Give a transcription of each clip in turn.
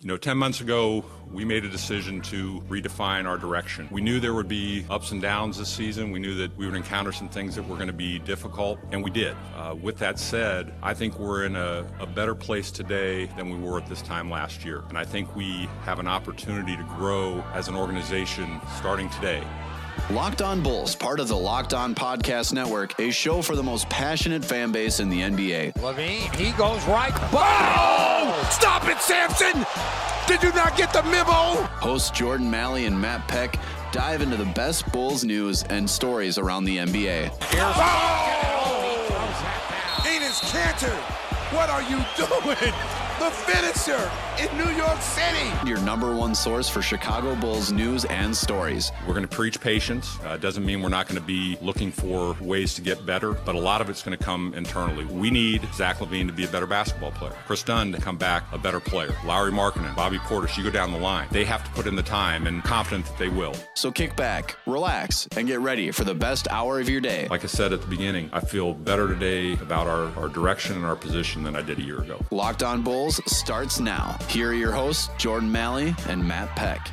10 months ago, we made a decision to redefine our direction. We knew there would be ups and downs this season. We knew that we would encounter some things that were going to be difficult, and we did. With that said, I think we're in a better place today than we were at this time last year. And I think we have an opportunity to grow as an organization starting today. Locked On Bulls, part of the Locked On Podcast Network, a show for the most passionate fan base in the NBA. LaVine, he goes right. Oh! Stop it, Samson! Did you not get the memo? Hosts Jordan Malley and Matt Peck dive into the best Bulls news and stories around the NBA. Enes Kanter, what are you doing? The finisher in New York City. Your number one source for Chicago Bulls news and stories. We're going to preach patience. Doesn't mean we're not going to be looking for ways to get better, but a lot of it's going to come internally. We need Zach LaVine to be a better basketball player. Chris Dunn to come back a better player. Lauri Markkanen, Bobby Portis, you go down the line. They have to put in the time, and confident that they will. So kick back, relax, and get ready for the best hour of your day. Like I said at the beginning, I feel better today about our direction and our position than I did a year ago. Locked On Bulls starts now. Here are your hosts, Jordan Malley and Matt Peck.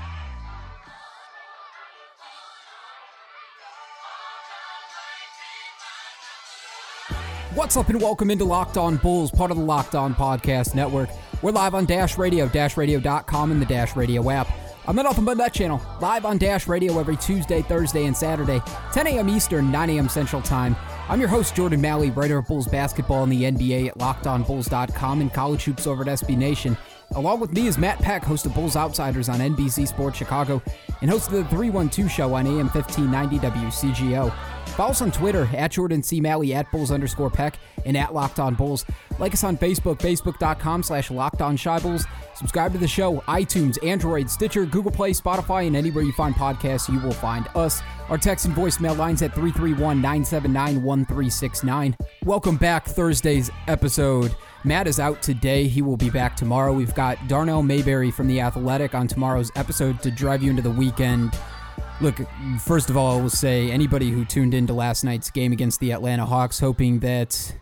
What's up and welcome into Locked On Bulls, part of the Locked On Podcast Network. We're live on Dash Radio, dashradio.com, and the Dash Radio app. I'm the Nothing But Net channel, live on Dash Radio every Tuesday, Thursday, and Saturday, 10 a.m. Eastern, 9 a.m. Central Time. I'm your host, Jordan Malley, writer of Bulls basketball and the NBA at LockedOnBulls.com and College Hoops over at SB Nation. Along with me is Matt Peck, host of Bulls Outsiders on NBC Sports Chicago, and host of the 312 show on AM 1590 WCGO. Follow us on Twitter, at Jordan C. Malley, at Bulls_Peck, and at Locked On Bulls. Like us on Facebook, facebook.com/LockedOnShyBulls. Subscribe to the show, iTunes, Android, Stitcher, Google Play, Spotify, and anywhere you find podcasts, you will find us. Our text and voicemail lines at 331-979-1369. Welcome back, Thursday's episode. Matt is out today. He will be back tomorrow. We've got Darnell Mayberry from The Athletic on tomorrow's episode to drive you into the weekend. Look, first of all, I will say anybody who tuned into last night's game against the Atlanta Hawks hoping that,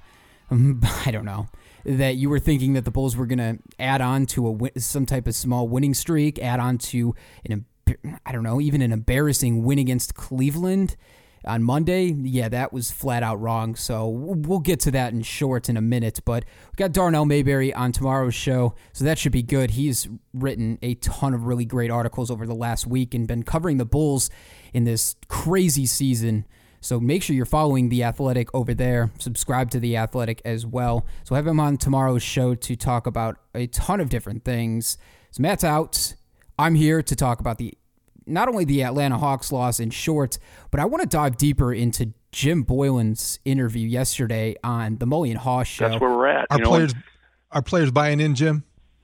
that you were thinking that the Bulls were going to add on to some type of small winning streak, add on to even an embarrassing win against Cleveland on Monday. Yeah, that was flat out wrong. So we'll get to that in short in a minute. But we got Darnell Mayberry on tomorrow's show, so that should be good. He's written a ton of really great articles over the last week and been covering the Bulls in this crazy season. So make sure you're following The Athletic over there. Subscribe to The Athletic as well. So have him on tomorrow's show to talk about a ton of different things. So Matt's out. I'm here to talk about not only the Atlanta Hawks loss in short, but I want to dive deeper into Jim Boylen's interview yesterday on the Mully and Haw show. That's where we're at. Are players buying in, Jim?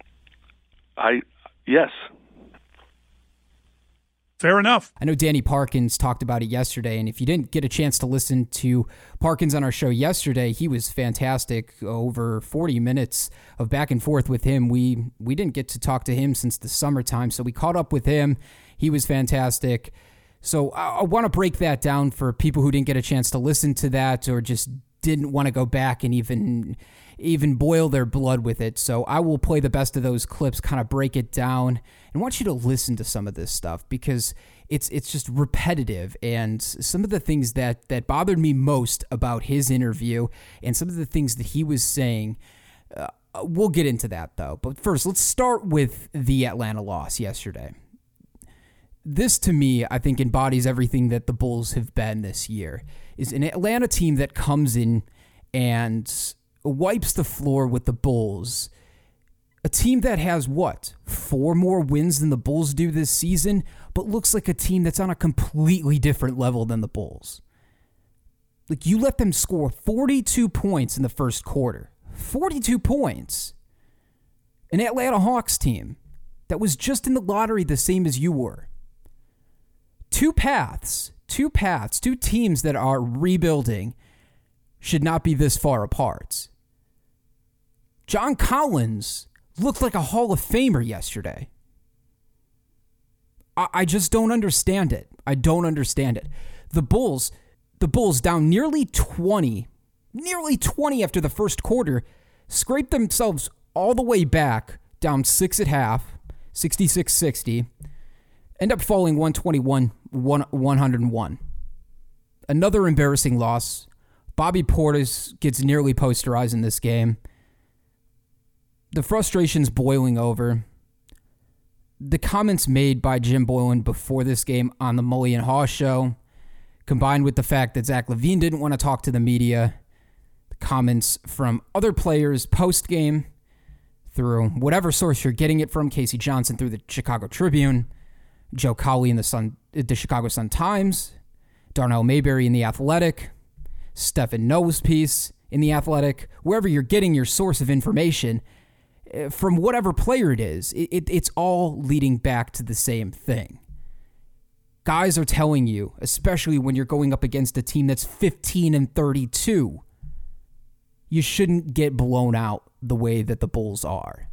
Yes. Fair enough. I know Danny Parkins talked about it yesterday, and if you didn't get a chance to listen to Parkins on our show yesterday, he was fantastic. Over 40 minutes of back and forth with him. We didn't get to talk to him since the summertime, so we caught up with him. He was fantastic. So I want to break that down for people who didn't get a chance to listen to that or just didn't want to go back and even boil their blood with it. So I will play the best of those clips, kind of break it down, and want you to listen to some of this stuff because it's just repetitive. And some of the things that bothered me most about his interview and some of the things that he was saying, we'll get into that though. But first, let's start with the Atlanta loss yesterday. This, to me, I think embodies everything that the Bulls have been this year, is an Atlanta team that comes in and wipes the floor with the Bulls. A team that has, 4 more wins than the Bulls do this season, but looks like a team that's on a completely different level than the Bulls. Like, you let them score 42 points in the first quarter. 42 points. An Atlanta Hawks team that was just in the lottery the same as you were. Two teams that are rebuilding should not be this far apart. John Collins looked like a Hall of Famer yesterday. I just don't understand it. I don't understand it. The Bulls down nearly 20 after the first quarter, scraped themselves all the way back, down 6 at half, 66-60. End up falling 121-101. Another embarrassing loss. Bobby Portis gets nearly posterized in this game. The frustration's boiling over. The comments made by Jim Boylen before this game on the Mully and Haw show, combined with the fact that Zach LaVine didn't want to talk to the media, the comments from other players post-game, through whatever source you're getting it from, Casey Johnson through the Chicago Tribune, Joe Cowley in the Chicago Sun-Times, Darnell Mayberry in The Athletic, Stephen Noah's piece in The Athletic, wherever you're getting your source of information, from whatever player it is, it's all leading back to the same thing. Guys are telling you, especially when you're going up against a team that's 15-32, you shouldn't get blown out the way that the Bulls are.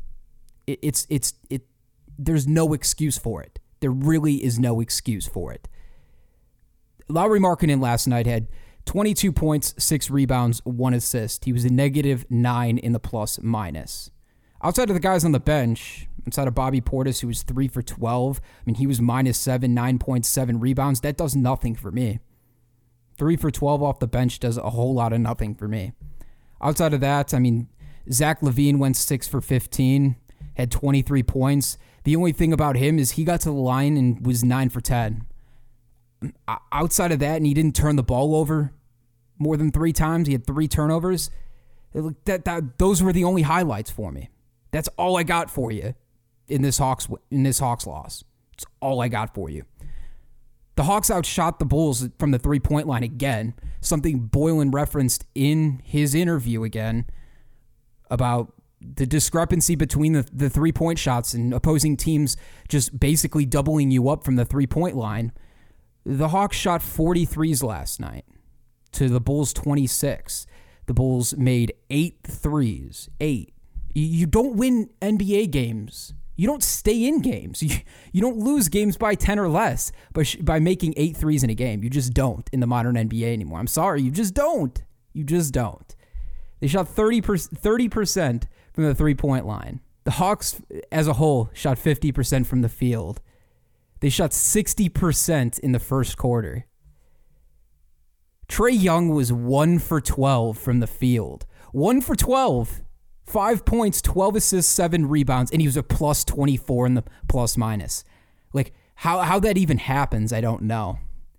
There's no excuse for it. There really is no excuse for it. Lauri Markkanen last night had 22 points, 6 rebounds, 1 assist. He was a -9 in the plus-minus. Outside of the guys on the bench, outside of Bobby Portis, who was 3 for 12, he was -7, 9.7 rebounds. That does nothing for me. 3 for 12 off the bench does a whole lot of nothing for me. Outside of that, Zach LaVine went 6 for 15, had 23 points. The only thing about him is he got to the line and was 9 for 10. Outside of that, and he didn't turn the ball over more than 3 times. He had 3 turnovers. Those were the only highlights for me. That's all I got for you in this Hawks loss. That's all I got for you. The Hawks outshot the Bulls from the 3-point line again, something Boylen referenced in his interview again about the discrepancy between the 3-point shots and opposing teams just basically doubling you up from the 3-point line. The Hawks shot 43s last night to the Bulls 26. The Bulls made 8 threes. 8. You don't win NBA games. You don't stay in games. You don't lose games by 10 or less by making 8 threes in a game. You just don't in the modern NBA anymore. I'm sorry. You just don't. You just don't. They shot 30% from the 3-point line. The Hawks as a whole shot 50% from the field. They shot 60% in the first quarter. Trae Young was 1 for 12 from the field. 1 for 12. 5 points, 12 assists, 7 rebounds, and he was a plus 24 in the plus-minus. How that even happens, I don't know.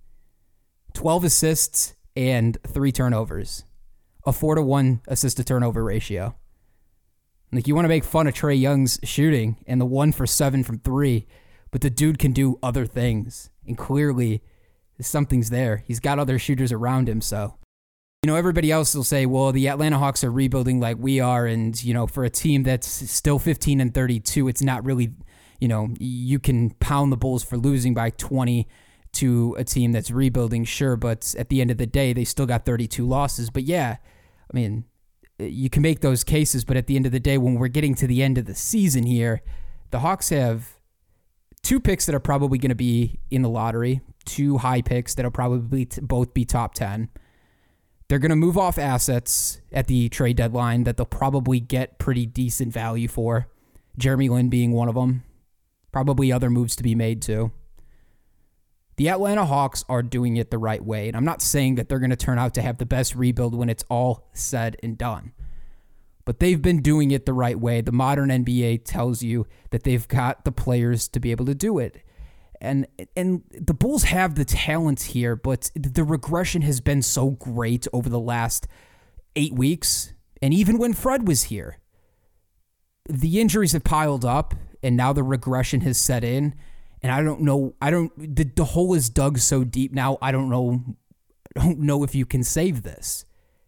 12 assists and 3 turnovers. A 4-to-1 assist-to-turnover ratio. You want to make fun of Trae Young's shooting and the 1 for 7 from 3, but the dude can do other things, and clearly something's there. He's got other shooters around him, so... everybody else will say, well, the Atlanta Hawks are rebuilding like we are, and, for a team that's still 15-32, it's not really, you can pound the Bulls for losing by 20 to a team that's rebuilding, sure, but at the end of the day, they still got 32 losses. But yeah, you can make those cases, but at the end of the day, when we're getting to the end of the season here, the Hawks have 2 picks that are probably going to be in the lottery, 2 high picks that'll probably both be top 10. They're going to move off assets at the trade deadline that they'll probably get pretty decent value for. Jeremy Lin being one of them. Probably other moves to be made too. The Atlanta Hawks are doing it the right way, and I'm not saying that they're going to turn out to have the best rebuild when it's all said and done. But they've been doing it the right way. The modern NBA tells you that they've got the players to be able to do it. And the Bulls have the talent here, but the regression has been so great over the last 8 weeks. And even when Fred was here, the injuries have piled up, and now the regression has set in. And I don't know. The hole is dug so deep now. I don't know if you can save this.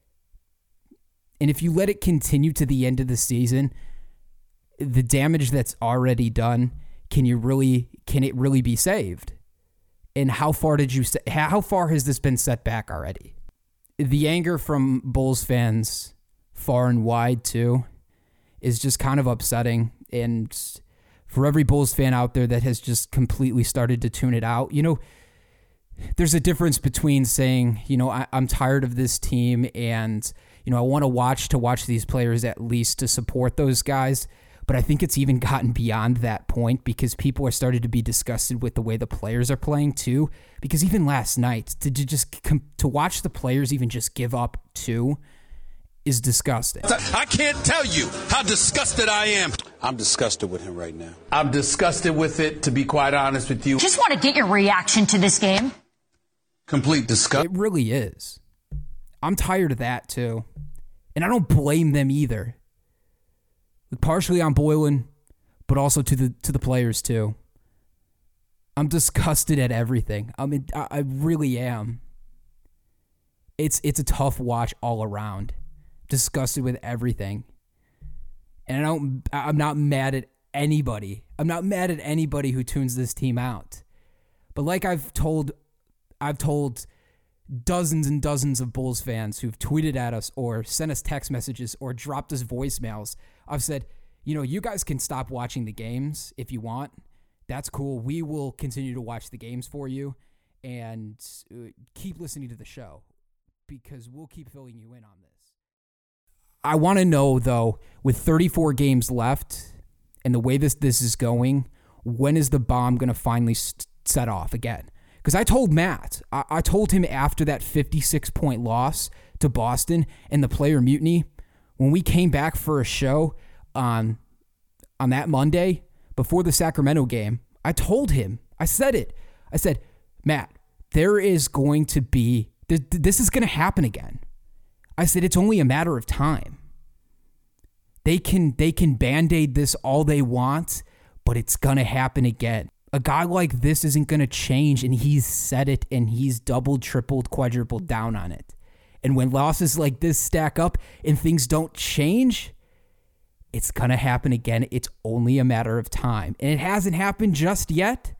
And if you let it continue to the end of the season, the damage that's already done, can it really be saved? And how far has this been set back already? The anger from Bulls fans far and wide too is just kind of upsetting. And for every Bulls fan out there that has just completely started to tune it out, there's a difference between saying, I'm tired of this team and, I want to watch these players at least to support those guys. But I think it's even gotten beyond that point because people are starting to be disgusted with the way the players are playing too. Because even last night, to watch the players even just give up two is disgusting. I can't tell you how disgusted I am. I'm disgusted with him right now. I'm disgusted with it, to be quite honest with you. Just want to get your reaction to this game. Complete disgust. It really is. I'm tired of that too. And I don't blame them either. Partially on Boylen, but also to the players too. I'm disgusted at everything. I really am. It's a tough watch all around. Disgusted with everything. And I'm not mad at anybody. I'm not mad at anybody who tunes this team out. But like I've told dozens and dozens of Bulls fans who've tweeted at us or sent us text messages or dropped us voicemails, I've said, you guys can stop watching the games if you want. That's cool. We will continue to watch the games for you and keep listening to the show because we'll keep filling you in on this. I want to know, though, with 34 games left and the way this is going, when is the bomb going to finally set off again? Because I told Matt, I told him after that 56-point loss to Boston and the player mutiny, when we came back for a show on that Monday before the Sacramento game, I told him, I said it. I said, Matt, there is going to be, this is going to happen again. I said, it's only a matter of time. They can Band-Aid this all they want, but it's going to happen again. A guy like this isn't going to change, and he's said it, and he's doubled, tripled, quadrupled down on it. And when losses like this stack up and things don't change, it's going to happen again. It's only a matter of time. And it hasn't happened just yet,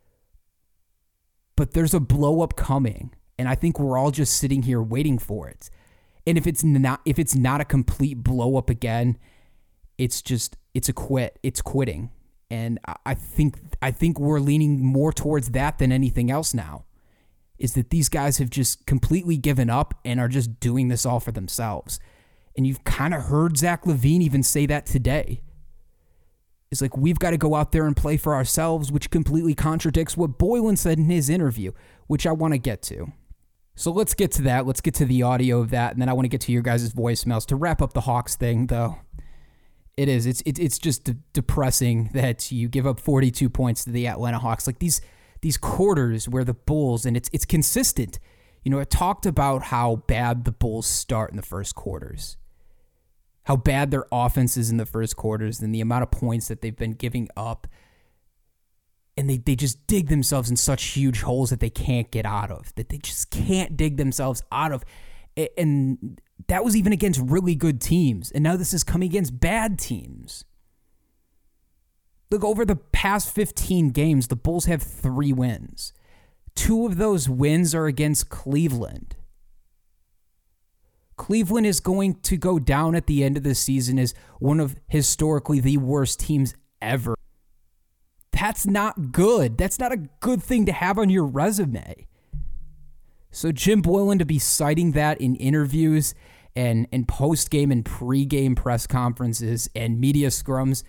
but there's a blow-up coming, and I think we're all just sitting here waiting for it. And if it's not a complete blow-up again, it's a quit. It's quitting. And I think we're leaning more towards that than anything else now, is that these guys have just completely given up and are just doing this all for themselves. And you've kind of heard Zach LaVine even say that today. It's like, we've got to go out there and play for ourselves, which completely contradicts what Boylen said in his interview, which I want to get to. So let's get to that. Let's get to the audio of that, and then I want to get to your guys' voicemails. To wrap up the Hawks thing, though, it's just depressing that you give up 42 points to the Atlanta Hawks. Like these quarters where the Bulls, and it's consistent. It talked about how bad the Bulls start in the first quarters, how bad their offense is in the first quarters, and the amount of points that they've been giving up. And they just dig themselves in such huge holes that they can't get out of, that they just can't dig themselves out of. And that was even against really good teams. And now this is coming against bad teams. Look, over the past 15 games, the Bulls have 3 wins. 2 of those wins are against Cleveland. Cleveland is going to go down at the end of the season as one of historically the worst teams ever. That's not good. That's not a good thing to have on your resume. So Jim Boylen to be citing that in interviews and post-game and pre-game press conferences and media scrums,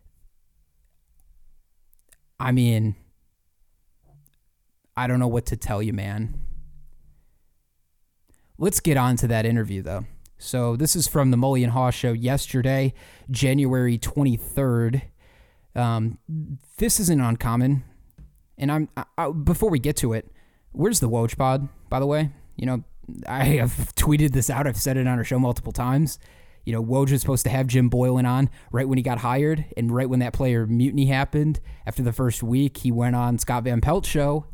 I mean, I don't know what to tell you, man. Let's get on to that interview, though. So this is from the Mully and Haw Show yesterday, January 23rd. This isn't uncommon, and before we get to it, where's the Woj pod, by the way? I have tweeted this out. I've said it on our show multiple times. Woj was supposed to have Jim Boylen on right when he got hired, and right when that player mutiny happened, after the first week, he went on Scott Van Pelt's show.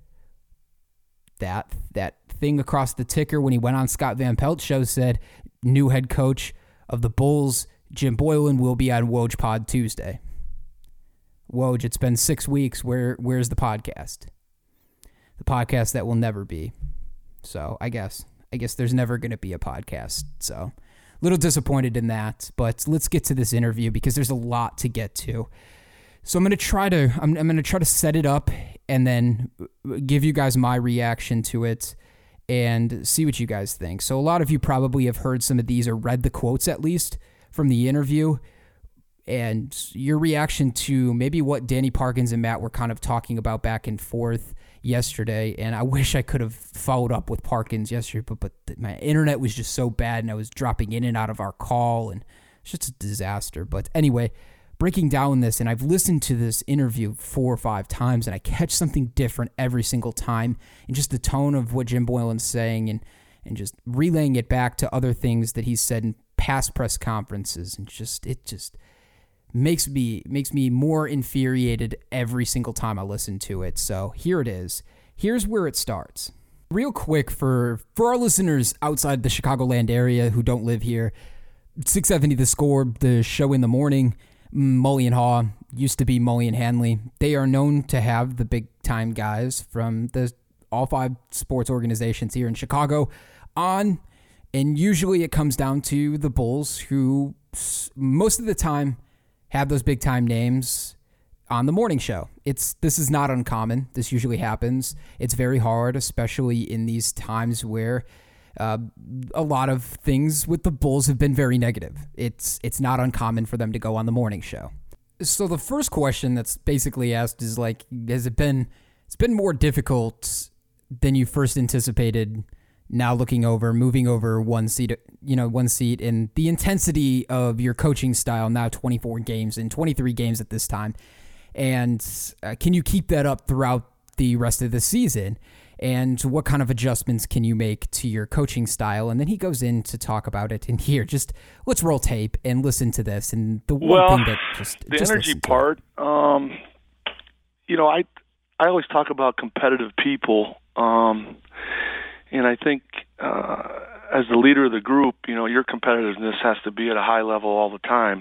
That thing across the ticker when he went on Scott Van Pelt's show said, new head coach of the Bulls, Jim Boylen, will be on Woj pod Tuesday. Woj, it's been 6 weeks. Where's the podcast? The podcast that will never be. So I guess there's never going to be a podcast. So a little disappointed in that, but let's get to this interview because there's a lot to get to. So I'm going to try to set it up and then give you guys my reaction to it and see what you guys think. So a lot of you probably have heard some of these or read the quotes at least from the interview. and your reaction to maybe what Danny Parkins and Matt were kind of talking about back and forth yesterday. And I wish I could have followed up with Parkins yesterday, but my internet was just so bad, and I was dropping in and out of our call, and it's just a disaster. But anyway, breaking down this, and I've listened to this interview 4 or 5 times, and I catch something different every single time, and just the tone of what Jim Boylen's saying, and just relaying it back to other things that he's said in past press conferences, and it just makes me more infuriated every single time I listen to it. So here it is. Here's where it starts. Real quick, for our listeners outside the Chicagoland area who don't live here, 670 The Score, the show in the morning, Mully and Haw, used to be Mully and Hanley. They are known to have the big-time guys from all 5 sports organizations here in Chicago on, and usually it comes down to the Bulls, who most of the time have those big-time names on the morning show. This is not uncommon. This usually happens. It's very hard, especially in these times where a lot of things with the Bulls have been very negative. It's not uncommon for them to go on the morning show. So the first question that's basically asked is it's been more difficult than you first anticipated now moving over one seat, and the intensity of your coaching style now 24 games and 23 games at this time. And can you keep that up throughout the rest of the season? And what kind of adjustments can you make to your coaching style? And then he goes in to talk about it. And here, just let's roll tape and listen to this. And the one thing that the energy part, I always talk about competitive people. And I think as the leader of the group, your competitiveness has to be at a high level all the time.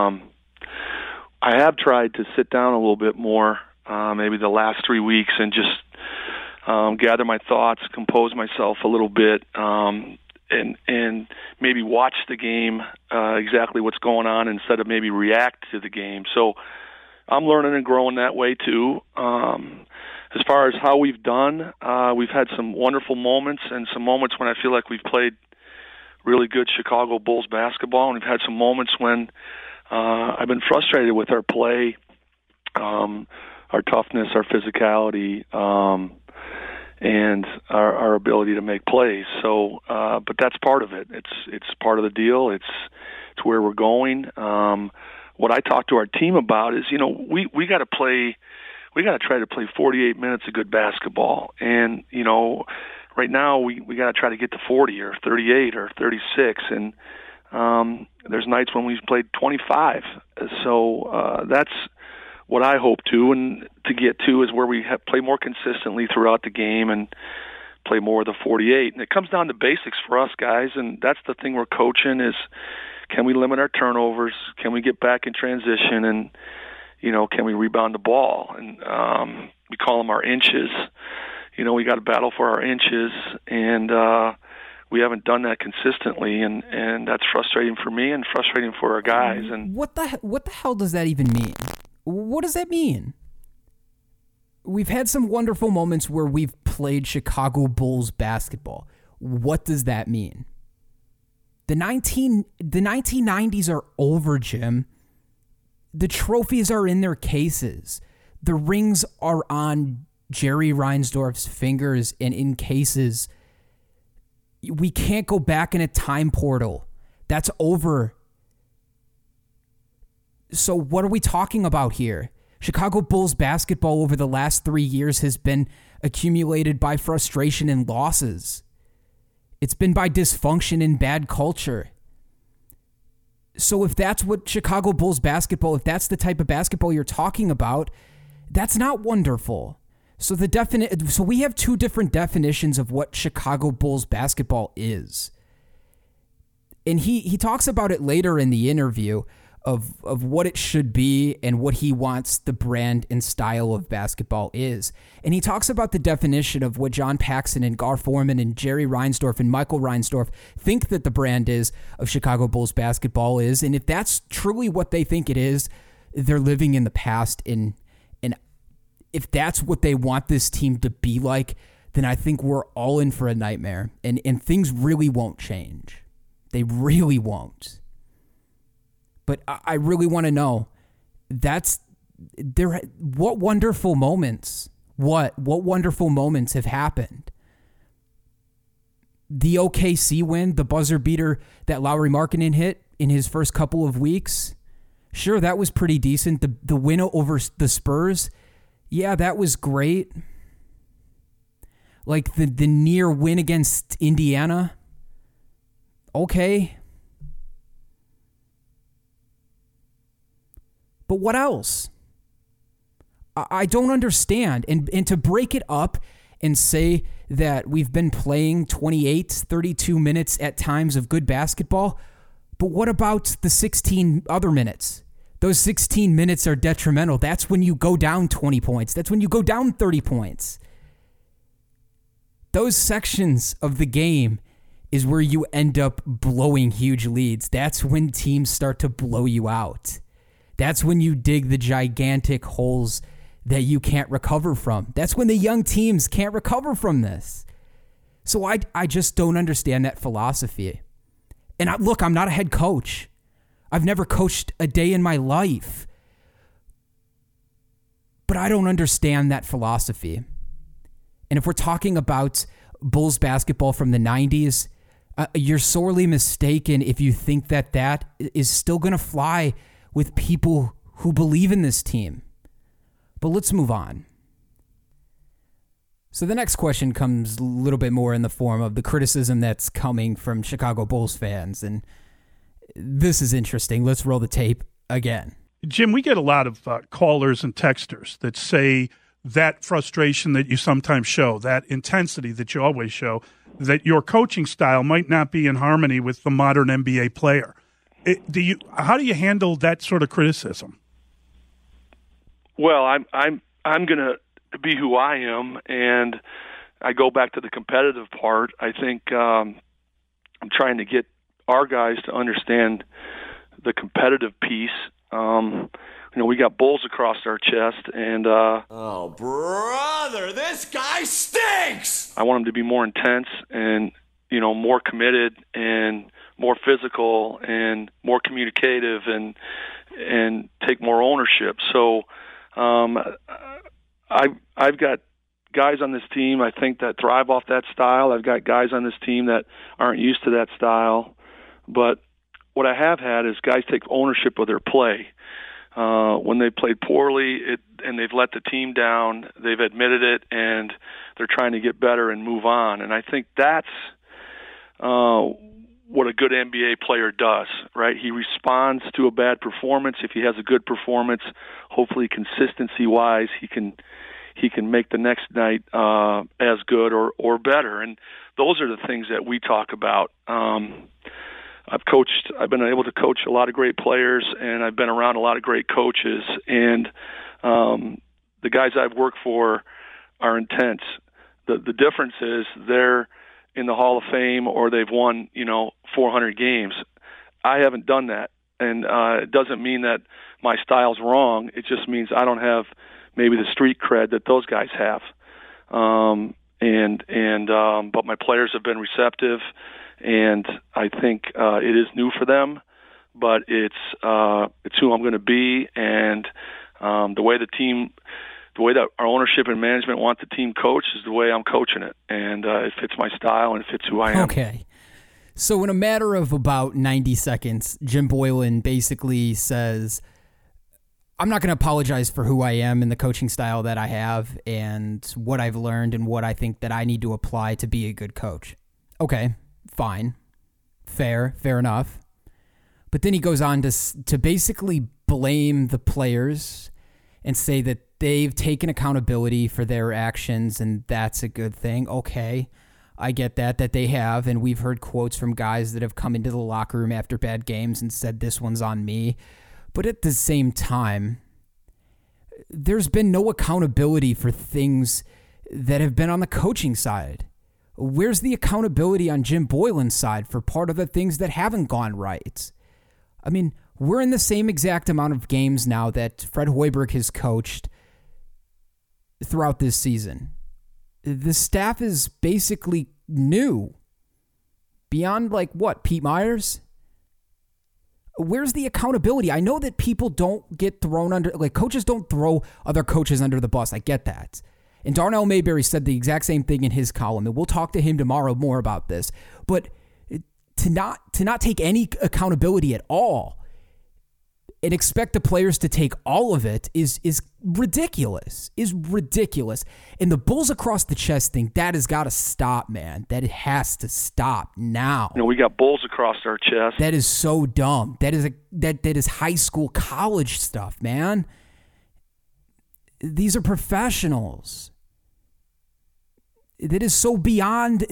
I have tried to sit down a little bit more, maybe the last 3 weeks, and just gather my thoughts, compose myself a little bit, and maybe watch the game, exactly what's going on, instead of maybe react to the game. So I'm learning and growing that way too. As far as how we've done, we've had some wonderful moments and some moments when I feel like we've played really good Chicago Bulls basketball, and we've had some moments when I've been frustrated with our play, our toughness, our physicality, and our ability to make plays. So, but that's part of it. It's part of the deal. It's where we're going. What I talk to our team about is, we got to play. We got to try to play 48 minutes of good basketball. And, right now we got to try to get to 40 or 38 or 36. And there's nights when we've played 25. So that's what I hope to get to, is where we play more consistently throughout the game and play more of the 48. And it comes down to basics for us guys. And that's the thing we're coaching is, can we limit our turnovers? Can we get back in transition? And, can we rebound the ball? And we call them our inches. We got to battle for our inches, and we haven't done that consistently, and that's frustrating for me and frustrating for our guys. And what the hell does that even mean? What does that mean? We've had some wonderful moments where we've played Chicago Bulls basketball. What does that mean? The 1990s are over, Jim. The trophies are in their cases. The rings are on Jerry Reinsdorf's fingers and in cases. We can't go back in a time portal. That's over. So what are we talking about here? Chicago Bulls basketball over the last 3 years has been accumulated by frustration and losses. It's been by dysfunction and bad culture. So if that's what Chicago Bulls basketball, if that's the type of basketball you're talking about, that's not wonderful. So so we have 2 different definitions of what Chicago Bulls basketball is. And he talks about it later in the interview of what it should be and what he wants the brand and style of basketball is. And he talks about the definition of what John Paxson and Gar Forman and Jerry Reinsdorf and Michael Reinsdorf think that the brand is of Chicago Bulls basketball is. And if that's truly what they think it is, they're living in the past. And if that's what they want this team to be like, then I think we're all in for a nightmare. And things really won't change. They really won't. but I really want to know, what wonderful moments have happened? The OKC win, the buzzer beater that Lauri Markkanen hit in his first couple of weeks, sure, that was pretty decent. The win over the Spurs, yeah, that was great. Like the near win against Indiana, okay. But what else? I don't understand. And to break it up and say that we've been playing 28, 32 minutes at times of good basketball, but what about the 16 other minutes? Those 16 minutes are detrimental. That's when you go down 20 points. That's when you go down 30 points. Those sections of the game is where you end up blowing huge leads. That's when teams start to blow you out. That's when you dig the gigantic holes that you can't recover from. That's when the young teams can't recover from this. So I just don't understand that philosophy. And look, I'm not a head coach. I've never coached a day in my life. But I don't understand that philosophy. And if we're talking about Bulls basketball from the 90s, you're sorely mistaken if you think that is still going to fly with people who believe in this team. But let's move on. So the next question comes a little bit more in the form of the criticism that's coming from Chicago Bulls fans. And this is interesting. Let's roll the tape again. Jim, we get a lot of callers and texters that say that frustration that you sometimes show, that intensity that you always show, that your coaching style might not be in harmony with the modern NBA player. How do you handle that sort of criticism? Well, I'm going to be who I am, and I go back to the competitive part. I think I'm trying to get our guys to understand the competitive piece. We got Bulls across our chest, and oh, brother, this guy stinks! I want them to be more intense and, more committed and more physical and more communicative and take more ownership. So I've got guys on this team, I think, that thrive off that style. I've got guys on this team that aren't used to that style. But what I have had is guys take ownership of their play. When they played poorly and they've let the team down, they've admitted it, and they're trying to get better and move on. And I think that's what a good NBA player does, right? He responds to a bad performance. If he has a good performance, hopefully consistency-wise, he can make the next night as good or better. And those are the things that we talk about. I've been able to coach a lot of great players, and I've been around a lot of great coaches. And the guys I've worked for are intense. The difference is they're in the Hall of Fame or they've won, 400 games. I haven't done that. And it doesn't mean that my style's wrong. It just means I don't have maybe the street cred that those guys have. But my players have been receptive, and I think it is new for them, but it's who I'm going to be, and the way that our ownership and management want the team coached is the way I'm coaching it, and it fits my style and it fits who I am. Okay. So in a matter of about 90 seconds, Jim Boylen basically says, I'm not going to apologize for who I am and the coaching style that I have and what I've learned and what I think that I need to apply to be a good coach. Okay, fine. Fair enough. But then he goes on to basically blame the players and say that they've taken accountability for their actions and that's a good thing. Okay, I get that they have, and we've heard quotes from guys that have come into the locker room after bad games and said this one's on me. But at the same time, there's been no accountability for things that have been on the coaching side. Where's the accountability on Jim Boylen's side for part of the things that haven't gone right? I mean, we're in the same exact amount of games now that Fred Hoiberg has coached throughout this season. The staff is basically new. Beyond, Pete Myers? Where's the accountability? I know that people don't get thrown under, like coaches don't throw other coaches under the bus. I get that. And Darnell Mayberry said the exact same thing in his column, and we'll talk to him tomorrow more about this. But to not take any accountability at all and expect the players to take all of it is ridiculous. And the Bulls across the chest thing, that has got to stop, man. That it has to stop now. We got bulls across our chest. That is so dumb. That is high school, college stuff, man. These are professionals. That is so beyond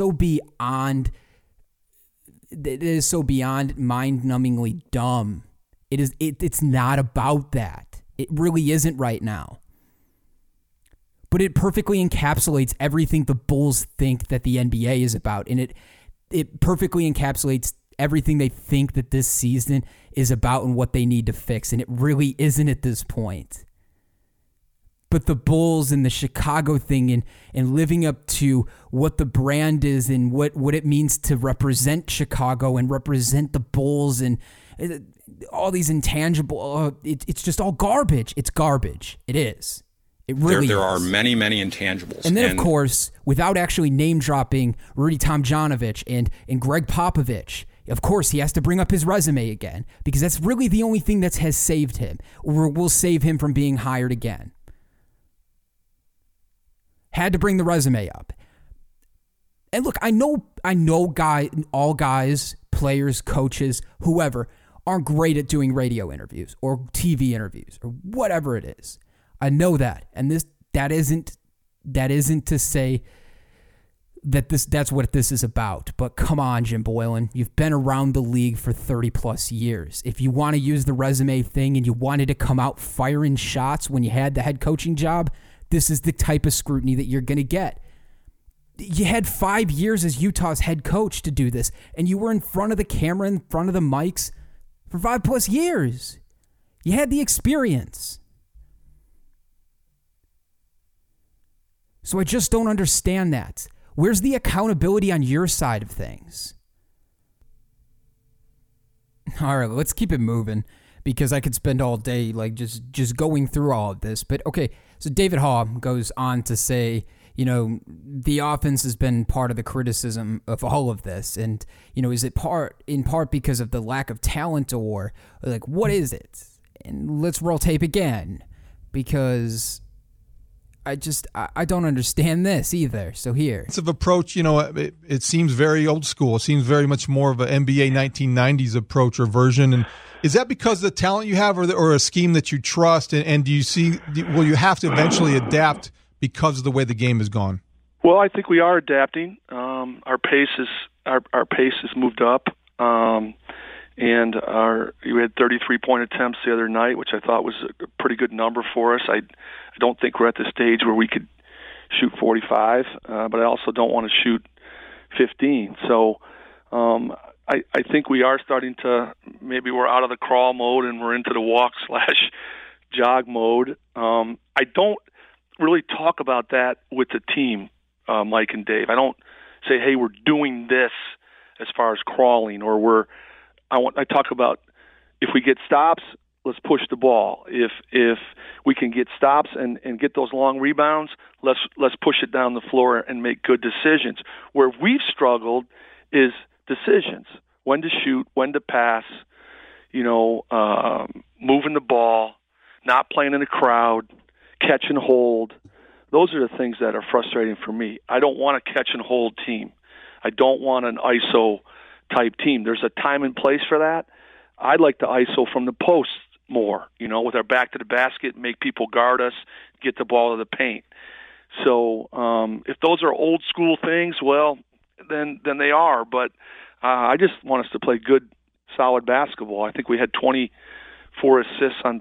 mind-numbingly dumb. It's not about that. It really isn't right now. But it perfectly encapsulates everything the Bulls think that the NBA is about. And it perfectly encapsulates everything they think that this season is about and what they need to fix. And it really isn't at this point. But the Bulls and the Chicago thing and living up to what the brand is and what it means to represent Chicago and represent the Bulls and all these intangible, it's just all garbage. It's garbage. It is. It really is. There are many, many intangibles. And then, of course, without actually name-dropping Rudy Tomjanovich and Greg Popovich, of course, he has to bring up his resume again because that's really the only thing that has saved him or will save him from being hired again. Had to bring the resume up. And look, I know all guys, players, coaches, whoever, aren't great at doing radio interviews or TV interviews or whatever it is. I know that. And that isn't to say that that's what this is about. But come on, Jim Boylen. You've been around the league for 30 plus years. If you want to use the resume thing and you wanted to come out firing shots when you had the head coaching job, this is the type of scrutiny that you're going to get. You had 5 years as Utah's head coach to do this, and you were in front of the camera, in front of the mics for 5+ years. You had the experience. So I just don't understand that. Where's the accountability on your side of things? All right, let's keep it moving because I could spend all day like just going through all of this. But okay, so David Haugh goes on to say, the offense has been part of the criticism of all of this. And, is it in part because of the lack of talent or like, what is it? And let's roll tape again because I don't understand this either. So here. It's of approach, it seems very old school. It seems very much more of an NBA 1990s approach or version. And is that because of the talent you have or a scheme that you trust? And do you see, will you have to eventually adapt because of the way the game has gone? Well, I think we are adapting. Our pace has moved up, and we had 33-point attempts the other night, which I thought was a pretty good number for us. I don't think we're at the stage where we could shoot 45, but I also don't want to shoot 15. So I think we are starting to, maybe we're out of the crawl mode and we're into the walk/jog mode. I don't really talk about that with the team, Mike and Dave. I don't say, hey, we're doing this as far as crawling, or I talk about if we get stops, let's push the ball. If we can get stops and get those long rebounds, let's push it down the floor and make good decisions. Where we've struggled is decisions: when to shoot, when to pass, moving the ball, not playing in a crowd, catch and hold. Those are the things that are frustrating for me. I don't want a catch and hold team. I don't want an ISO type team. There's a time and place for that. I'd like to ISO from the post more, with our back to the basket, make people guard us, get the ball to the paint. So if those are old school things, well, then they are. But I just want us to play good, solid basketball. I think we had 24 assists on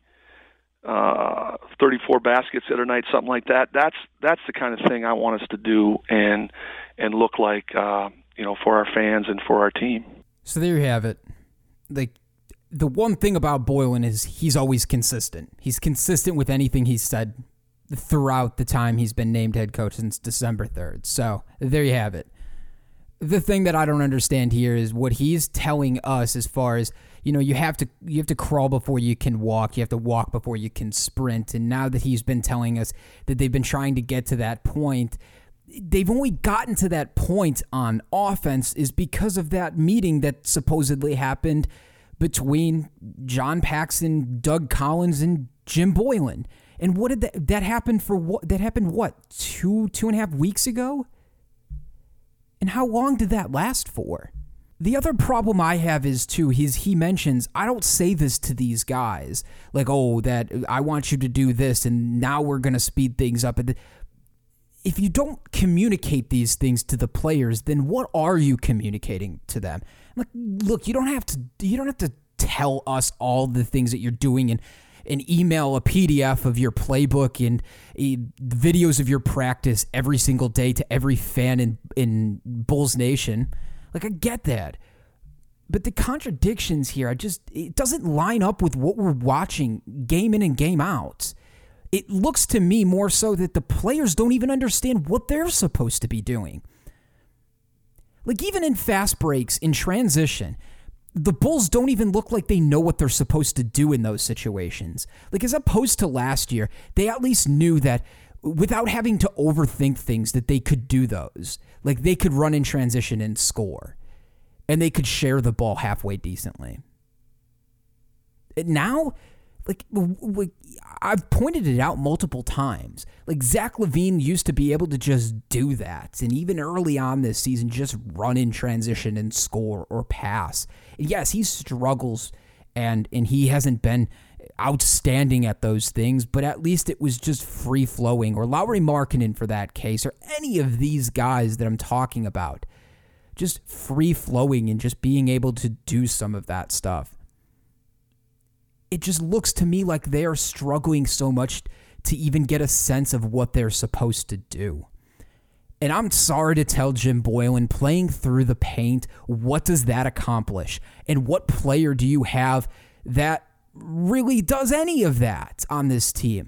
34 baskets the other night, something like that. That's the kind of thing I want us to do and look like, for our fans and for our team. So there you have it. Like, the one thing about Boylen is he's always consistent. He's consistent with anything he's said throughout the time he's been named head coach since December 3rd. So there you have it. The thing that I don't understand here is what he's telling us as far as, you have to crawl before you can walk. You have to walk before you can sprint. And now that he's been telling us that they've been trying to get to that point, they've only gotten to that point on offense is because of that meeting that supposedly happened between John Paxson, Doug Collins, and Jim Boylen. And what did that happen for? That happened what, 2.5 weeks ago? And how long did that last for? The other problem I have is, too, he mentions, I don't say this to these guys, like, oh, that I want you to do this, and now we're going to speed things up. If you don't communicate these things to the players, then what are you communicating to them? Like, look, you don't have to tell us all the things that you're doing and email a PDF of your playbook and videos of your practice every single day to every fan in Bulls Nation. Like, I get that. But the contradictions here, it doesn't line up with what we're watching game in and game out. It looks to me more so that the players don't even understand what they're supposed to be doing. Like, even in fast breaks, in transition, the Bulls don't even look like they know what they're supposed to do in those situations. Like, as opposed to last year, they at least knew that without having to overthink things, that they could do those. Like, they could run in transition and score. And they could share the ball halfway decently. Now, like I've pointed it out multiple times. Like, Zach LaVine used to be able to just do that. And even early on this season, just run in transition and score or pass. And yes, he struggles and he hasn't been outstanding at those things, but at least it was just free flowing. Or Lauri Markkanen for that case, or any of these guys that I'm talking about. Just free flowing and just being able to do some of that stuff. It just looks to me like they are struggling so much to even get a sense of what they're supposed to do. And I'm sorry to tell Jim Boylen, playing through the paint, what does that accomplish? And what player do you have that really does any of that on this team?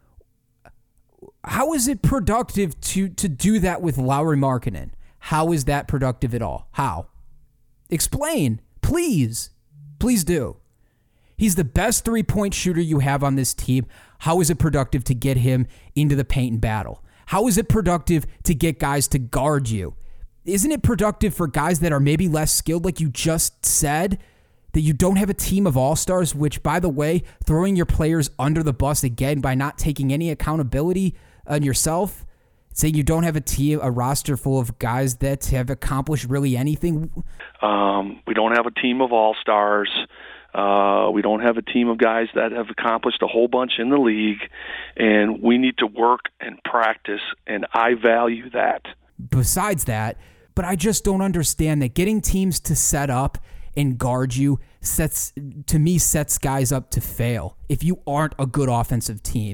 How is it productive to do that with Lauri Markkanen? How is that productive at all? How? Explain, please. Please do. He's the best three-point shooter you have on this team. How is it productive to get him into the paint and battle? How is it productive to get guys to guard you? Isn't it productive for guys that are maybe less skilled, like you just said, that you don't have a team of all-stars, which, by the way, throwing your players under the bus again by not taking any accountability on yourself, saying you don't have a roster full of guys that have accomplished really anything? We don't have a team of all-stars. We don't have a team of guys that have accomplished a whole bunch in the league, and we need to work and practice, and I value that. Besides that, but I just don't understand that getting teams to set up and guard you sets guys up to fail if you aren't a good offensive team,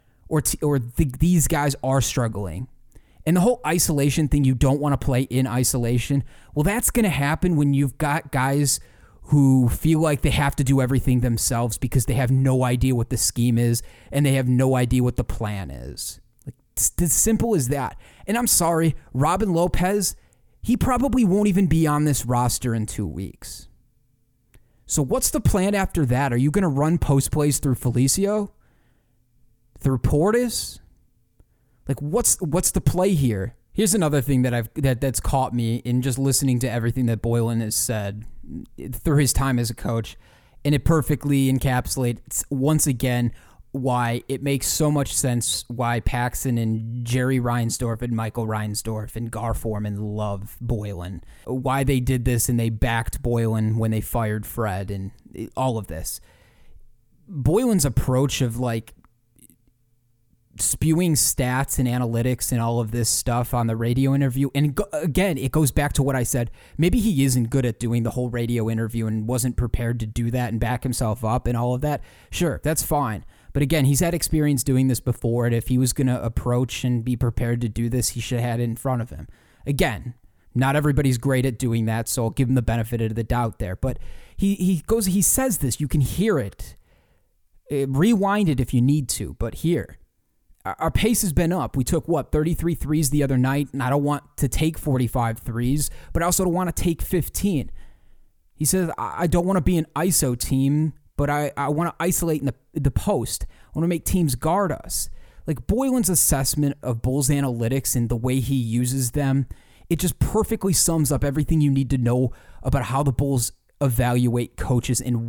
these guys are struggling. And the whole isolation thing, you don't want to play in isolation, well, that's going to happen when you've got guys who feel like they have to do everything themselves because they have no idea what the scheme is and they have no idea what the plan is. Like, it's as simple as that. And I'm sorry, Robin Lopez, he probably won't even be on this roster in 2 weeks. So what's the plan after that? Are you going to run post plays through Felicio? Through Portis? Like, what's the play here? Here's another thing that's caught me in just listening to everything that Boylen has said through his time as a coach, and it perfectly encapsulates once again why it makes so much sense why Paxson and Jerry Reinsdorf and Michael Reinsdorf and Gar Forman love Boylen, why they did this and they backed Boylen when they fired Fred and all of this. Boylen's approach of like spewing stats and analytics and all of this stuff on the radio interview. And again, it goes back to what I said. Maybe he isn't good at doing the whole radio interview and wasn't prepared to do that and back himself up and all of that. Sure, that's fine. But again, he's had experience doing this before, and if he was going to approach and be prepared to do this, he should have had it in front of him. Again, not everybody's great at doing that, so I'll give him the benefit of the doubt there. But he says this, you can hear it. Rewind it if you need to, but here. Our pace has been up. We took, 33 threes the other night, and I don't want to take 45 threes, but I also don't want to take 15. He says, I don't want to be an ISO team, but I want to isolate in the post. I want to make teams guard us. Like Boylen's assessment of Bulls analytics and the way he uses them, it just perfectly sums up everything you need to know about how the Bulls evaluate coaches and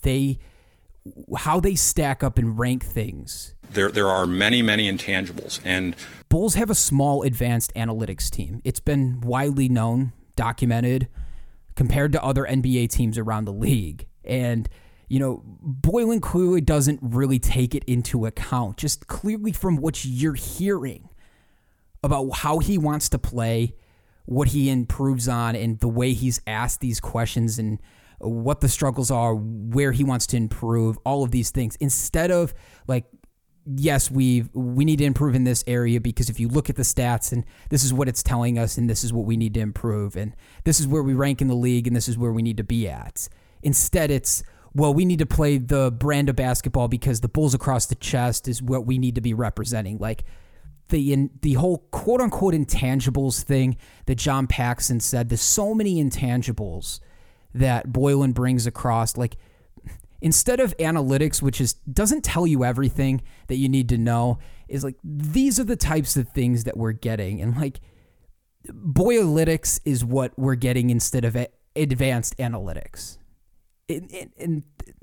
how they stack up and rank things. There are many intangibles, and Bulls have a small advanced analytics team. It's been widely known, documented, compared to other NBA teams around the league. And, Boylen clearly doesn't really take it into account, just clearly from what you're hearing about how he wants to play, what he improves on, and the way he's asked these questions and what the struggles are, where he wants to improve, all of these things. Instead of like, yes, we need to improve in this area because if you look at the stats and this is what it's telling us and this is what we need to improve and this is where we rank in the league and this is where we need to be at. Instead, it's, well, we need to play the brand of basketball because the Bulls across the chest is what we need to be representing. Like the whole quote-unquote intangibles thing that John Paxson said, there's so many intangibles that Boylen brings across. Like, instead of analytics, which doesn't tell you everything that you need to know, is like, these are the types of things that we're getting. And like, Boyelytics is what we're getting instead of advanced analytics. And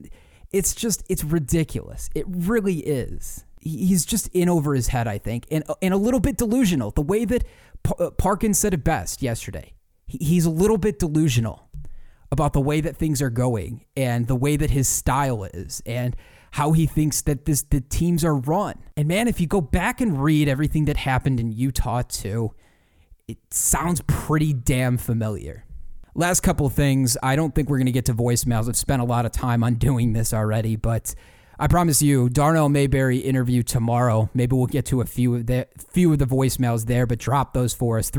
it's ridiculous. It really is. He's just in over his head, I think, and a little bit delusional. The way that Parkins said it best yesterday, he's a little bit delusional about the way that things are going and the way that his style is and how he thinks that the teams are run. And man, if you go back and read everything that happened in Utah too, it sounds pretty damn familiar. Last couple of things. I don't think we're going to get to voicemails. I've spent a lot of time on doing this already, but I promise you, Darnell Mayberry interview tomorrow. Maybe we'll get to a few of the voicemails there, but drop those for us.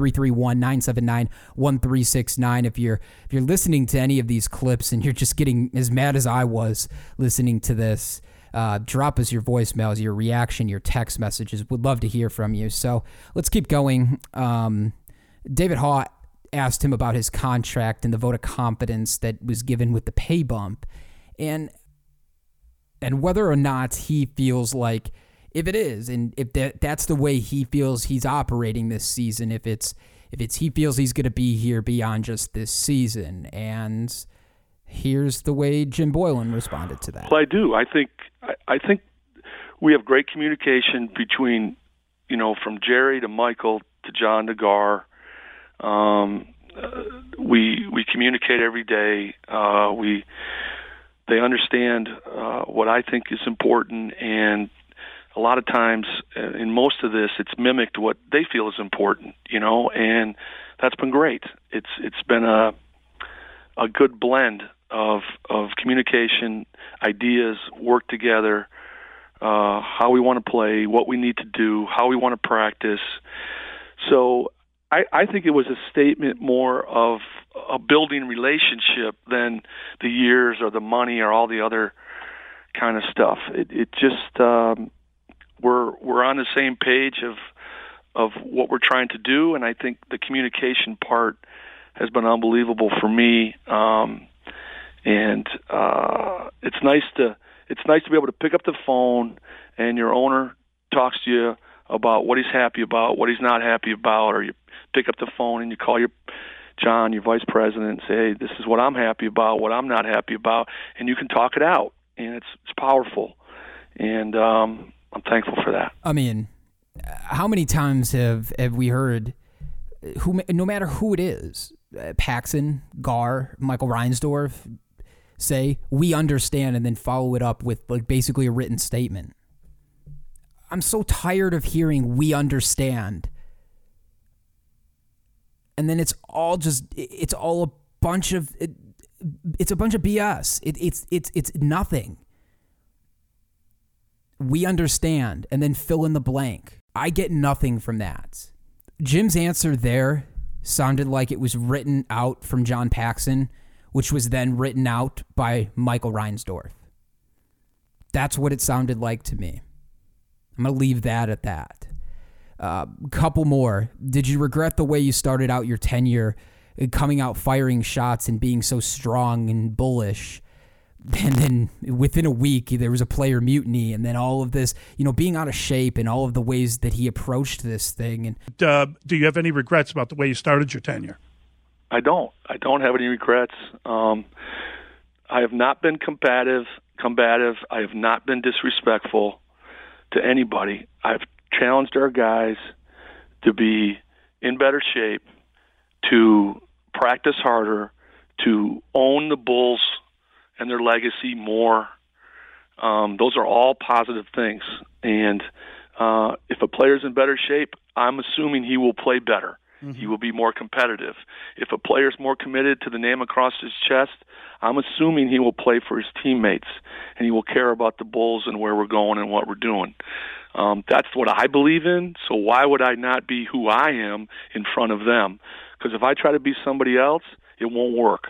331-979-1369. If you're listening to any of these clips and you're just getting as mad as I was listening to this, drop us your voicemails, your reaction, your text messages. Would love to hear from you. So let's keep going. David Haw asked him about his contract and the vote of confidence that was given with the pay bump, and whether or not he feels like, if it is, and if that's the way he feels he's operating this season, if it's he feels he's going to be here beyond just this season. And here's the way Jim Boylen responded to that. Well, I do. I think we have great communication between, from Jerry to Michael to John to Gar. We communicate every day. They understand what I think is important, and a lot of times in most of this, it's mimicked what they feel is important, and that's been great. It's been a good blend of communication, ideas, work together, how we want to play, what we need to do, how we want to practice. So I think it was a statement more of a building relationship than the years or the money or all the other kind of stuff. It just we're on the same page of what we're trying to do, and I think the communication part has been unbelievable for me. And it's nice to be able to pick up the phone and your owner talks to you about what he's happy about, what he's not happy about, or you pick up the phone and you call your vice president, and say, hey, this is what I'm happy about, what I'm not happy about, and you can talk it out, and it's powerful, and I'm thankful for that. I mean, how many times have we heard, no matter who it is, Paxson, Gar, Michael Reinsdorf, say, we understand, and then follow it up with like basically a written statement. I'm so tired of hearing we understand. And then it's all a bunch of BS. It's nothing. We understand, and then fill in the blank. I get nothing from that. Jim's answer there sounded like it was written out from John Paxson, which was then written out by Michael Reinsdorf. That's what it sounded like to me. I'm going to leave that at that. Couple more. Did you regret the way you started out your tenure coming out firing shots and being so strong and bullish. And then within a week, there was a player mutiny, and then all of this, being out of shape and all of the ways that he approached this thing. And do you have any regrets about the way you started your tenure? I don't have any regrets. I have not been combative. I have not been disrespectful to anybody. I've challenged our guys to be in better shape, to practice harder, to own the Bulls and their legacy more. Those are all positive things. And if a player's in better shape, I'm assuming he will play better. Mm-hmm. He will be more competitive. If a player's more committed to the name across his chest, I'm assuming he will play for his teammates, and he will care about the Bulls and where we're going and what we're doing. That's what I believe in, so why would I not be who I am in front of them? Because if I try to be somebody else, it won't work.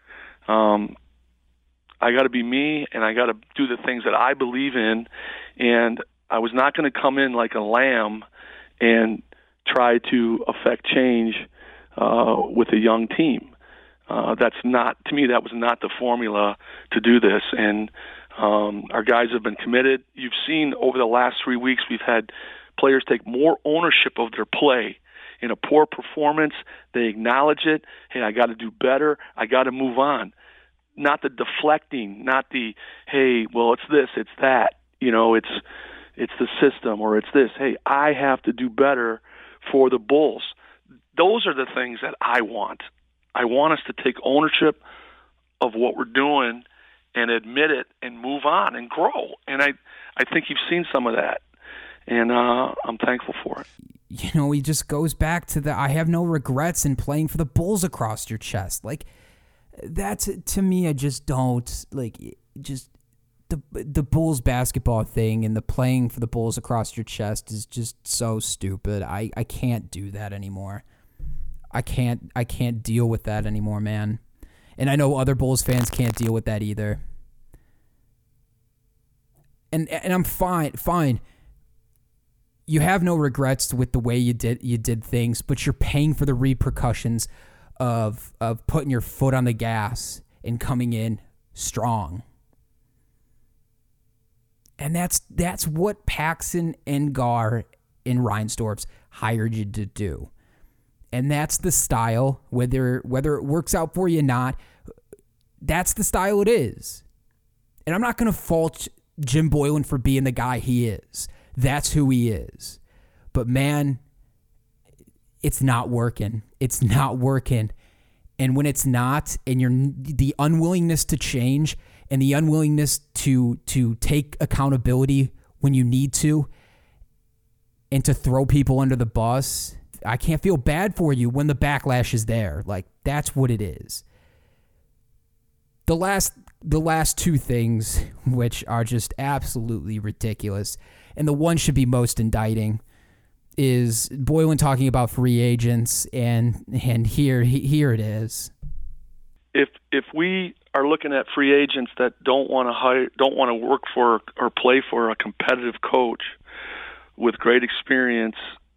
I got to be me, and I got to do the things that I believe in, and I was not going to come in like a lamb and try to affect change with a young team. That's not, to me, that was not the formula to do this, and our guys have been committed. You've seen over the last 3 weeks we've had players take more ownership of their play. In a poor performance, they acknowledge it. Hey, I got to do better. I got to move on. Not the deflecting, not the, hey, well, it's this, it's that. It's the system, or it's this. Hey, I have to do better for the Bulls. Those are the things that I want. I want us to take ownership of what we're doing and admit it and move on and grow. And I think you've seen some of that, and I'm thankful for it. He just goes back to the I have no regrets in playing for the Bulls across your chest. Like, that's, to me, I just don't, just the Bulls basketball thing and the playing for the Bulls across your chest is just so stupid. I can't do that anymore. I can't deal with that anymore, man. And I know other Bulls fans can't deal with that either. And I'm fine. You have no regrets with the way you did things, but you're paying for the repercussions of putting your foot on the gas and coming in strong. And that's what Paxson and Gar and Reinsdorf's hired you to do. And that's the style, whether it works out for you or not, that's the style it is. And I'm not going to fault Jim Boylen for being the guy he is. That's who he is. But man, it's not working. It's not working. And when it's not, and the unwillingness to change and the unwillingness to take accountability when you need to and to throw people under the bus, I can't feel bad for you when the backlash is there. Like, that's what it is. The last two things, which are just absolutely ridiculous, and the one should be most indicting, is Boylen talking about free agents, and here it is. If we are looking at free agents that don't want to work for or play for a competitive coach with great experience,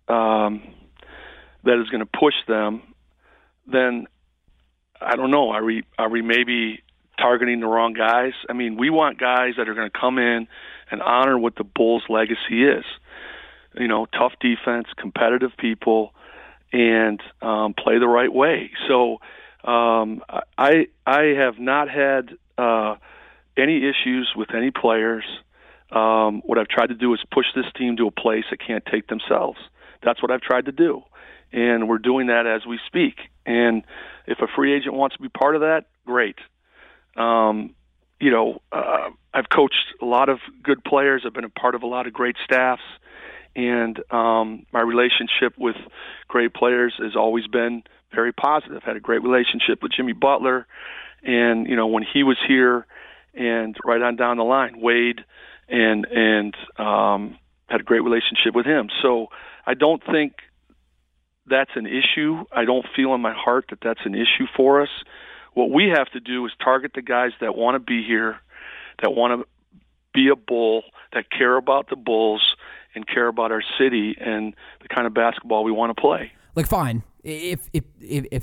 that is going to push them, then I don't know. Are we maybe targeting the wrong guys? I mean, we want guys that are going to come in and honor what the Bulls' legacy is. Tough defense, competitive people, and play the right way. So I have not had any issues with any players. What I've tried to do is push this team to a place that can't take themselves. That's what I've tried to do. And we're doing that as we speak. And if a free agent wants to be part of that, great. I've coached a lot of good players. I've been a part of a lot of great staffs. And my relationship with great players has always been very positive. Had a great relationship with Jimmy Butler. And, when he was here and right on down the line, Wade, and had a great relationship with him. So I don't think that's an issue. I don't feel in my heart that that's an issue for us. What we have to do is target the guys that want to be here, that want to be a Bull, that care about the Bulls and care about our city and the kind of basketball we want to play. Like, fine, if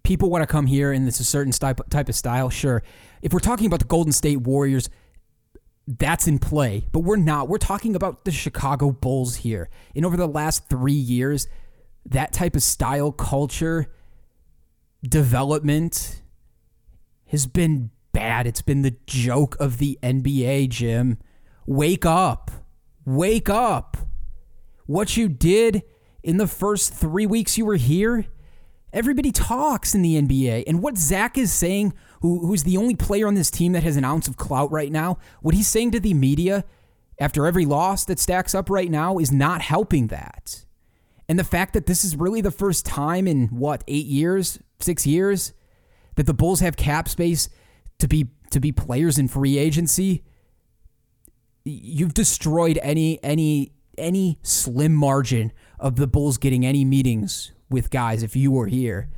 people want to come here and it's a certain type of style, sure. If we're talking about the Golden State Warriors, that's in play. But we're not. We're talking about the Chicago Bulls here. And over the last 3 years, that type of style, culture, development has been bad. It's been the joke of the NBA, Jim. Wake up. Wake up. What you did in the first 3 weeks you were here, everybody talks in the NBA. And what Zach is saying, who's the only player on this team that has an ounce of clout right now, what he's saying to the media after every loss that stacks up right now is not helping that. And the fact that this is really the first time in, 6 years, that the Bulls have cap space to be players in free agency, you've destroyed any slim margin of the Bulls getting any meetings with guys if you were here.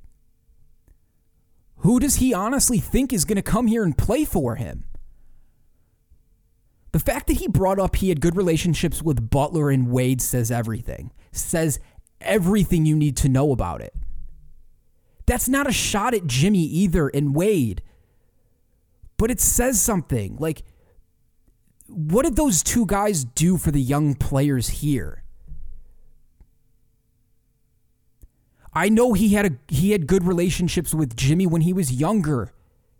Who does he honestly think is going to come here and play for him? The fact that he brought up he had good relationships with Butler and Wade says everything. Says everything you need to know about it. That's not a shot at Jimmy either and Wade. But it says something. Like, what did those two guys do for the young players here? I know he had good relationships with Jimmy when he was younger.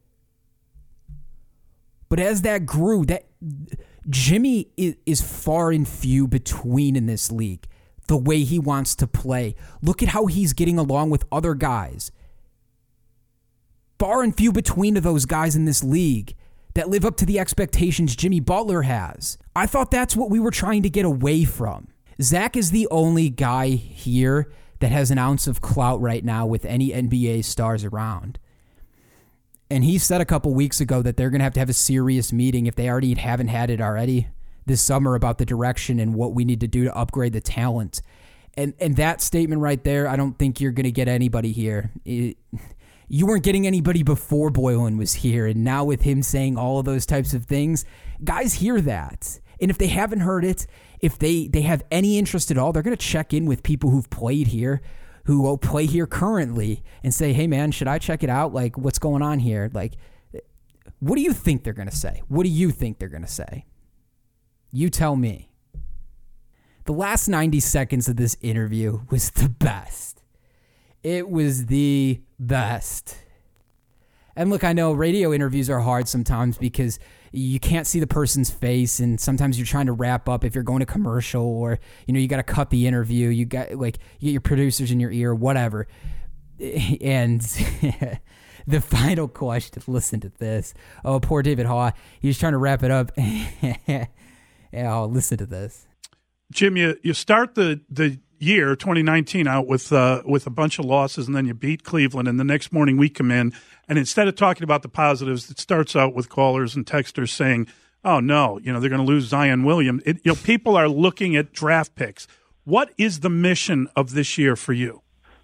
But as that grew, that Jimmy is far and few between in this league. The way he wants to play. Look at how he's getting along with other guys. Far and few between of those guys in this league that live up to the expectations Jimmy Butler has. I thought that's what we were trying to get away from. Zach is the only guy here that has an ounce of clout right now with any NBA stars around. And he said a couple weeks ago that they're going to have a serious meeting, if they already haven't had it already, this summer about the direction and what we need to do to upgrade the talent. And that statement right there, I don't think you're going to get anybody here. You weren't getting anybody before Boylen was here, and now with him saying all of those types of things, guys hear that. And if they haven't heard it, if they have any interest at all, they're going to check in with people who've played here, who will play here currently, and say, hey man, should I check it out? Like, what's going on here? Like, what do you think they're going to say? What do you think they're going to say? You tell me. The last 90 seconds of this interview was the best. It was the best. And look, I know radio interviews are hard sometimes because you can't see the person's face, and sometimes you're trying to wrap up if you're going to commercial, or you got to cut the interview. You get your producers in your ear, whatever. And the final question, listen to this. Oh, poor David Haw. He's trying to wrap it up. Oh, listen to this. Jim, you start the year 2019 out with a bunch of losses, and then you beat Cleveland, and the next morning we come in, and instead of talking about the positives, it starts out with callers and texters saying, oh no, they're going to lose Zion Williams. People are looking at draft picks. What is the mission of this year for you?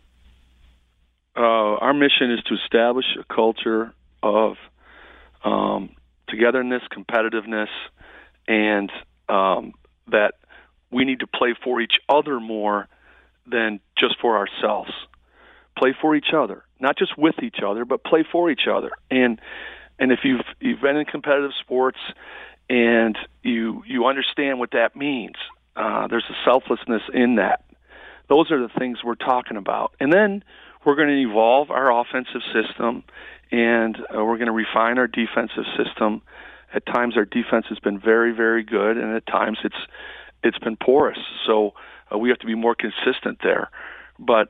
Our mission is to establish a culture of togetherness, competitiveness, and that we need to play for each other more than just for ourselves. Play for each other, not just with each other, but play for each other. And if you've been in competitive sports and you understand what that means, there's a selflessness in that. Those are the things we're talking about. And then we're going to evolve our offensive system, and we're going to refine our defensive system. At times our defense has been very, very good, and at times it's been porous. So we have to be more consistent there. But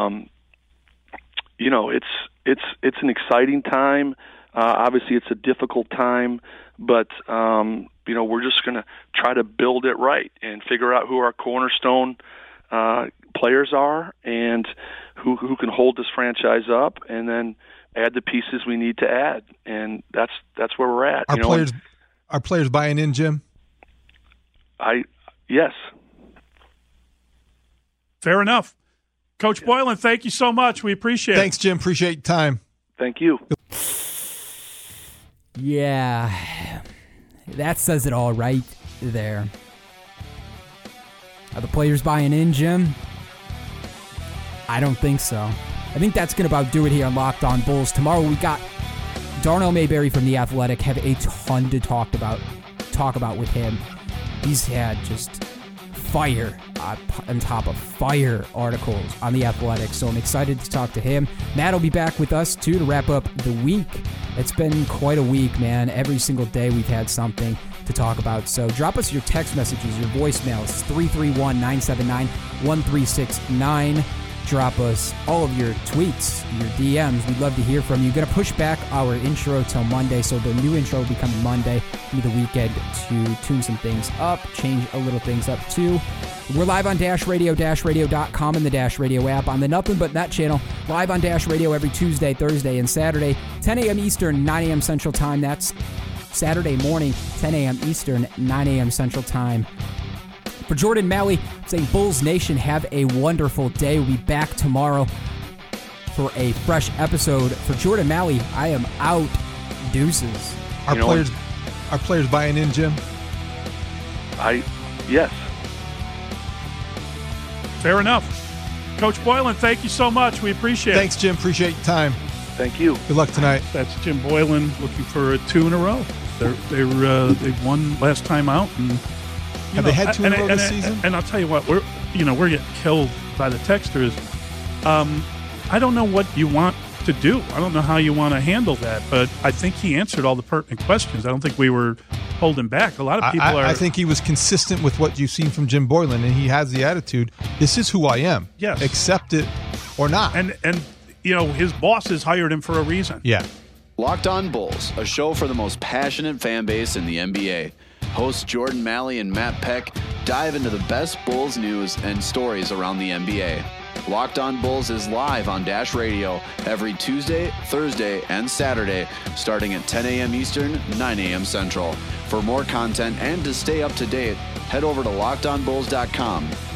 it's an exciting time. Obviously, it's a difficult time, but we're just going to try to build it right and figure out who our cornerstone players are and who can hold this franchise up, and then add the pieces we need to add. And that's where we're at. Are players buying in, Jim? Yes. Fair enough. Coach Boylen, thank you so much. We appreciate it. Thanks, Jim. Appreciate your time. Thank you. Yeah. That says it all right there. Are the players buying in, Jim? I don't think so. I think that's going to about do it here on Locked On Bulls. Tomorrow we got Darnell Mayberry from The Athletic. Have a ton to talk about with him. He's had just fire on top of fire articles on The Athletic, so I'm excited to talk to him. Matt will be back with us, too, to wrap up the week. It's been quite a week, man. Every single day we've had something to talk about. So drop us your text messages, your voicemails, 331-979-1369. Drop us all of your tweets, your DMs. We'd love to hear from you. Going to push back our intro till Monday, so the new intro will be coming Monday. Give me the weekend to tune some things up, change a little things up too. We're live on Dash Radio, dashradio.com, and the Dash Radio app on the Nothing But Net channel. Live on Dash Radio every Tuesday, Thursday, and Saturday, 10 a.m. Eastern, 9 a.m. Central Time. That's Saturday morning, 10 a.m. Eastern, 9 a.m. Central Time. For Jordan Malley, saying Bulls Nation, have a wonderful day. We'll be back tomorrow for a fresh episode. For Jordan Malley, I am out. Deuces. Are players buying in, Jim? Yes. Fair enough. Coach Boylan, thank you so much. We appreciate it. Thanks, Jim. Appreciate your time. Thank you. Good luck tonight. That's Jim Boylan looking for 2 in a row. They won last time out, and have they had 2 in a row this season? And I'll tell you what, we're getting killed by the texters. I don't know what you want to do. I don't know how you want to handle that, but I think he answered all the pertinent questions. I don't think we were holding back. A lot of people I think he was consistent with what you've seen from Jim Boylan, and he has the attitude, this is who I am. Yes. Accept it or not. And his bosses hired him for a reason. Yeah. Locked On Bulls, a show for the most passionate fan base in the NBA. Hosts Jordan Malley and Matt Peck dive into the best Bulls news and stories around the NBA. Locked On Bulls is live on Dash Radio every Tuesday, Thursday, and Saturday, starting at 10 a.m. Eastern, 9 a.m. Central. For more content and to stay up to date, head over to LockedOnBulls.com.